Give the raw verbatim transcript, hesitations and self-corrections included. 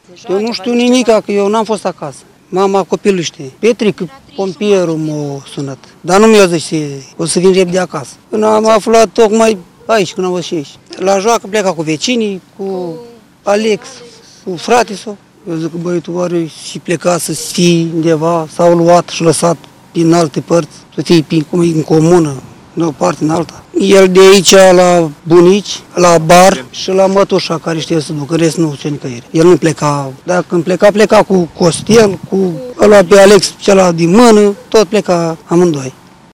Eu nu știu nimic, că eu n-am fost acasă. Mama copilul știe. Petric, pompierul m-a sunat. Dar nu mi-a zis, o să vin repede acasă. Când am aflat tocmai aici, când am văzut și aici. La joacă pleca cu vecinii, cu Alex, cu fratele său. Eu zic că băiatul oare și pleca să fie undeva, s-au luat și lăsat din alte părți, să fie cum e în comună, de o parte în alta. El de aici la bunici, la bar și la mătușa care știe să ducă, rest nu știu nicăieri. El nu pleca, dacă când pleca, pleca cu Costel, cu ăla pe Alex, celălalt din mână, tot pleca amândoi.